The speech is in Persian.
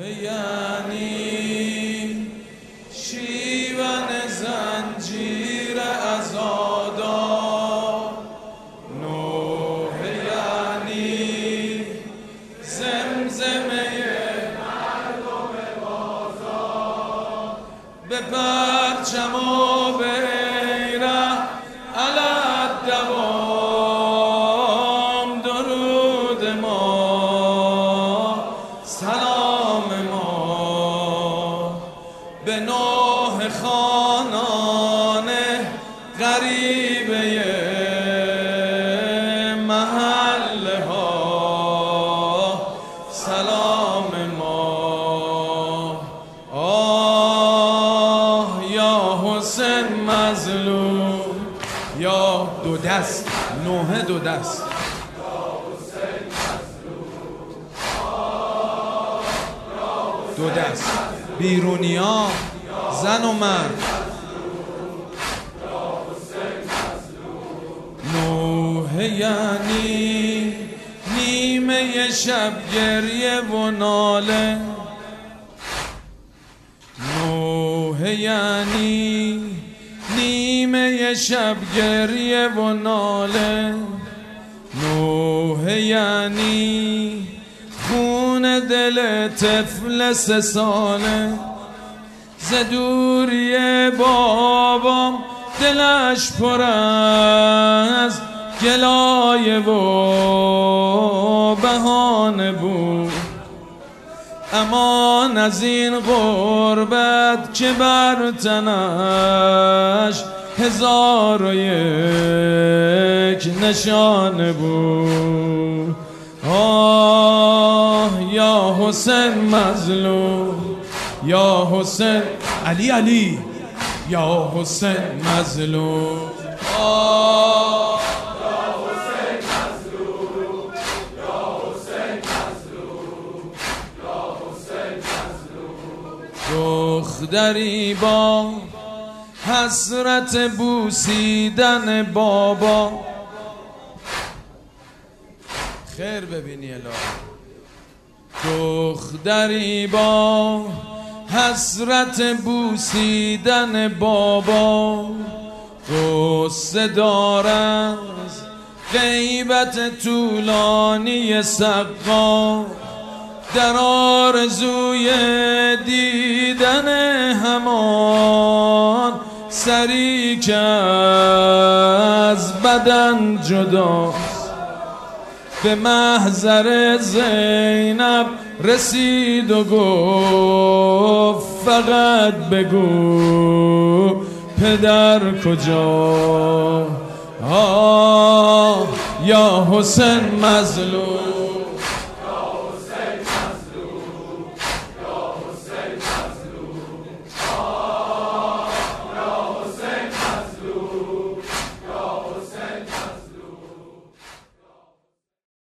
یعنی شیون زنجیر عزادار، نوح یعنی زمزمه مردم بازار، به پرچم و بیرق علی دوام درود ما، سلام ما به نوح خانان غریبه محله ها، سلام ما. آه یا حسین مظلوم، یا دو دست نوح دو دست، دو دست بیرونیا زن و مرد. نوح یعنی نیمه شب گریه و ناله، نوح یعنی نیمه شب گریه و ناله، نوح یعنی خون دل طفل 3 ساله، ز دوری بابام دلش پر از گلایه و بهانه بود، امان از این غربت که بر تنش 1001 نشانه بود. آه یا حسین مظلوم، یا حسین علی علی، یا حسین مظلوم. آه یا حسین مظلوم، یا حسین مظلوم، یا حسین مظلوم. دختری با حسرت بوسیدن بابا، خیر ببینی الهی. دختری با حسرت بوسیدن بابا، غصه دارد غیبت طولانی سقا، در آرزوی دیدن همان سری که از بدن جداست، به محضر زینب رسید و گفت فقط بگو پدر کجا. آه یا حسین مظلوم،